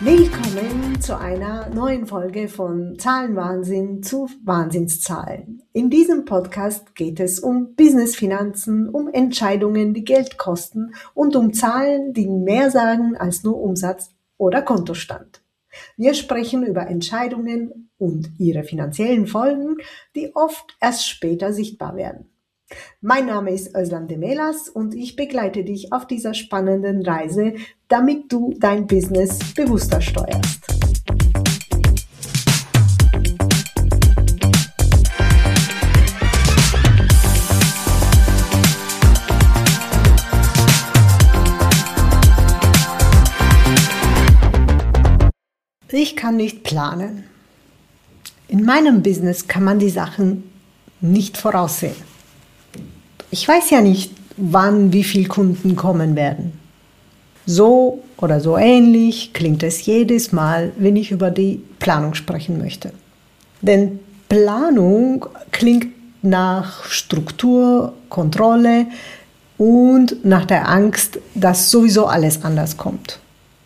Willkommen zu einer neuen Folge von Zahlenwahnsinn zu Wahnsinnszahlen. In diesem Podcast geht es um Business-Finanzen, um Entscheidungen, die Geld kosten und um Zahlen, die mehr sagen als nur Umsatz oder Kontostand. Wir sprechen über Entscheidungen und ihre finanziellen Folgen, die oft erst später sichtbar werden. Mein Name ist Özlem Demelas und ich begleite dich auf dieser spannenden Reise, damit du dein Business bewusster steuerst. Ich kann nicht planen. In meinem Business kann man die Sachen nicht voraussehen. Ich weiß ja nicht, wann wie viele Kunden kommen werden. So oder so ähnlich klingt es jedes Mal, wenn ich über die Planung sprechen möchte. Denn Planung klingt nach Struktur, Kontrolle und nach der Angst, dass sowieso alles anders kommt.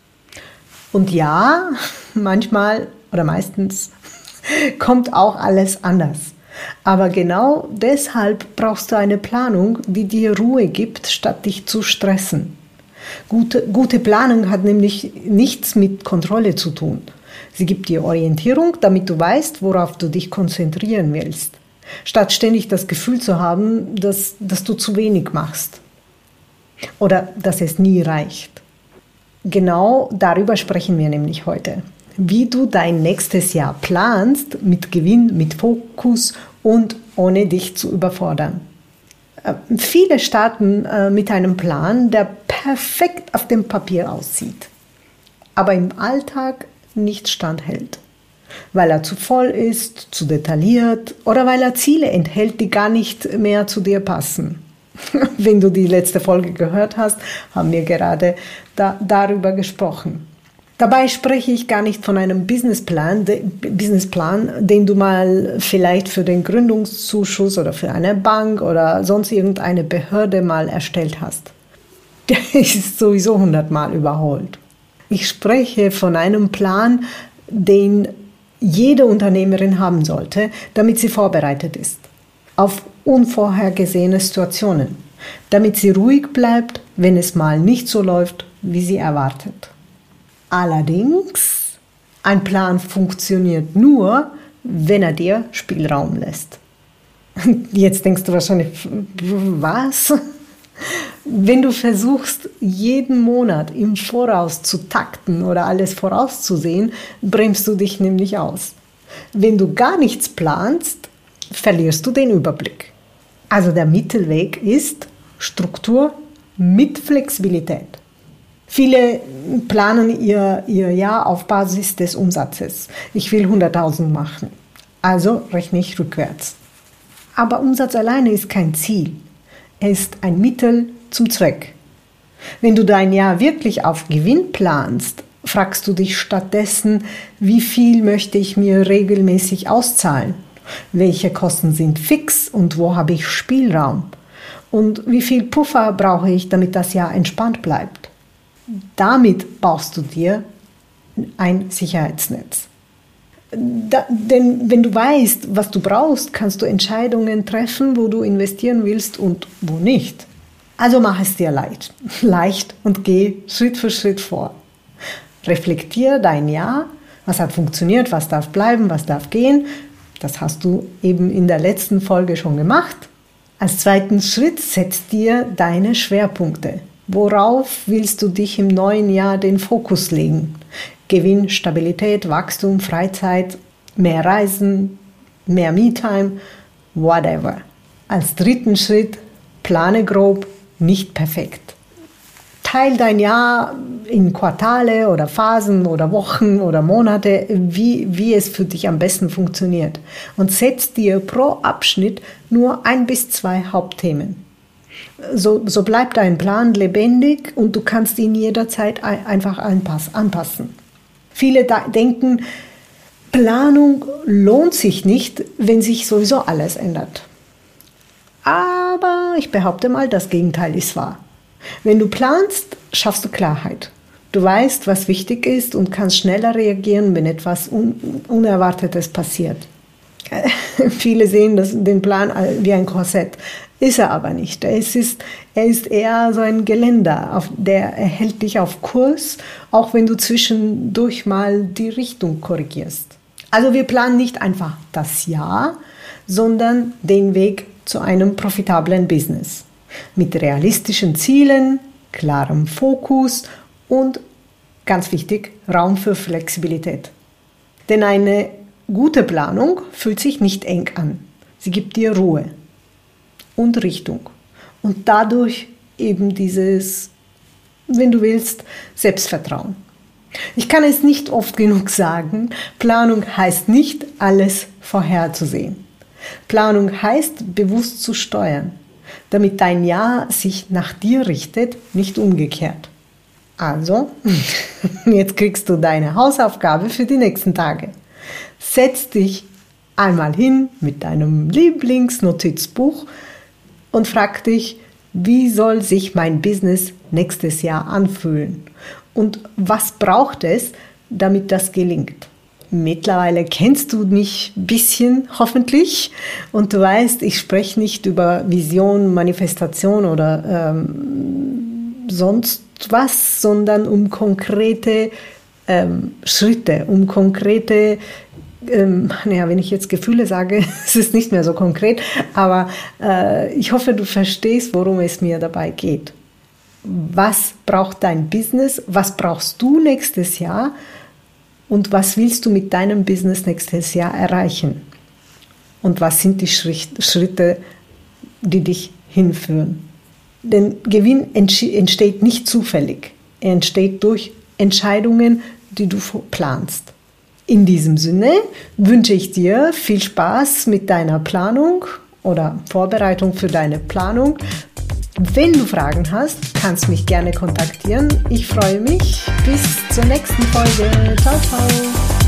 Und ja, manchmal oder meistens kommt auch alles anders. Aber genau deshalb brauchst du eine Planung, die dir Ruhe gibt, statt dich zu stressen. Gute Planung hat nämlich nichts mit Kontrolle zu tun. Sie gibt dir Orientierung, damit du weißt, worauf du dich konzentrieren willst, statt ständig das Gefühl zu haben, dass du zu wenig machst oder dass es nie reicht. Genau darüber sprechen wir nämlich heute. Wie du dein nächstes Jahr planst, mit Gewinn, mit Fokus und ohne dich zu überfordern. Viele starten mit einem Plan, der perfekt auf dem Papier aussieht, aber im Alltag nicht standhält, weil er zu voll ist, zu detailliert oder weil er Ziele enthält, die gar nicht mehr zu dir passen. Wenn du die letzte Folge gehört hast, haben wir gerade darüber gesprochen. Dabei spreche ich gar nicht von einem Businessplan, den du mal vielleicht für den Gründungszuschuss oder für eine Bank oder sonst irgendeine Behörde mal erstellt hast. Der ist sowieso 100-mal überholt. Ich spreche von einem Plan, den jede Unternehmerin haben sollte, damit sie vorbereitet ist auf unvorhergesehene Situationen, damit sie ruhig bleibt, wenn es mal nicht so läuft, wie sie erwartet. Allerdings, ein Plan funktioniert nur, wenn er dir Spielraum lässt. Jetzt denkst du wahrscheinlich, was? Wenn du versuchst, jeden Monat im Voraus zu takten oder alles vorauszusehen, bremst du dich nämlich aus. Wenn du gar nichts planst, verlierst du den Überblick. Also der Mittelweg ist Struktur mit Flexibilität. Viele planen ihr Jahr auf Basis des Umsatzes. Ich will 100.000 machen, also rechne ich rückwärts. Aber Umsatz alleine ist kein Ziel. Er ist ein Mittel zum Zweck. Wenn du dein Jahr wirklich auf Gewinn planst, fragst du dich stattdessen, wie viel möchte ich mir regelmäßig auszahlen? Welche Kosten sind fix und wo habe ich Spielraum? Und wie viel Puffer brauche ich, damit das Jahr entspannt bleibt? Damit baust du dir ein Sicherheitsnetz. Denn wenn du weißt, was du brauchst, kannst du Entscheidungen treffen, wo du investieren willst und wo nicht. Also mach es dir leicht und geh Schritt für Schritt vor. Reflektiere dein Jahr, was hat funktioniert, was darf bleiben, was darf gehen. Das hast du eben in der letzten Folge schon gemacht. Als zweiten Schritt setz dir deine Schwerpunkte. Worauf willst du dich im neuen Jahr den Fokus legen? Gewinn, Stabilität, Wachstum, Freizeit, mehr Reisen, mehr Me-Time, whatever. Als dritten Schritt plane grob, nicht perfekt. Teil dein Jahr in Quartale oder Phasen oder Wochen oder Monate, wie es für dich am besten funktioniert. Und setz dir pro Abschnitt nur 1 bis 2 Hauptthemen. So bleibt dein Plan lebendig und du kannst ihn jederzeit einfach anpassen. Viele denken, Planung lohnt sich nicht, wenn sich sowieso alles ändert. Aber ich behaupte mal, das Gegenteil ist wahr. Wenn du planst, schaffst du Klarheit. Du weißt, was wichtig ist und kannst schneller reagieren, wenn etwas Unerwartetes passiert. Viele sehen den Plan wie ein Korsett. Ist er aber nicht. Er ist eher so ein Geländer, der hält dich auf Kurs, auch wenn du zwischendurch mal die Richtung korrigierst. Also wir planen nicht einfach das Jahr, sondern den Weg zu einem profitablen Business. Mit realistischen Zielen, klarem Fokus und, ganz wichtig, Raum für Flexibilität. Denn eine gute Planung fühlt sich nicht eng an. Sie gibt dir Ruhe und Richtung. Und dadurch eben dieses, wenn du willst, Selbstvertrauen. Ich kann es nicht oft genug sagen, Planung heißt nicht, alles vorherzusehen. Planung heißt, bewusst zu steuern, damit dein Jahr sich nach dir richtet, nicht umgekehrt. Also, jetzt kriegst du deine Hausaufgabe für die nächsten Tage. Setz dich einmal hin mit deinem Lieblingsnotizbuch und frag dich, wie soll sich mein Business nächstes Jahr anfühlen? Und was braucht es, damit das gelingt? Mittlerweile kennst du mich ein bisschen, hoffentlich. Und du weißt, ich spreche nicht über Vision, Manifestation oder sonst was, sondern um konkrete Schritte, um konkrete, wenn ich jetzt Gefühle sage, es ist nicht mehr so konkret, aber ich hoffe, du verstehst, worum es mir dabei geht. Was braucht dein Business? Was brauchst du nächstes Jahr? Und was willst du mit deinem Business nächstes Jahr erreichen? Und was sind die Schritte, die dich hinführen? Denn Gewinn entsteht nicht zufällig. Er entsteht durch Entscheidungen, die du planst. In diesem Sinne wünsche ich dir viel Spaß mit deiner Planung oder Vorbereitung für deine Planung. Wenn du Fragen hast, kannst du mich gerne kontaktieren. Ich freue mich. Bis zur nächsten Folge. Ciao, ciao.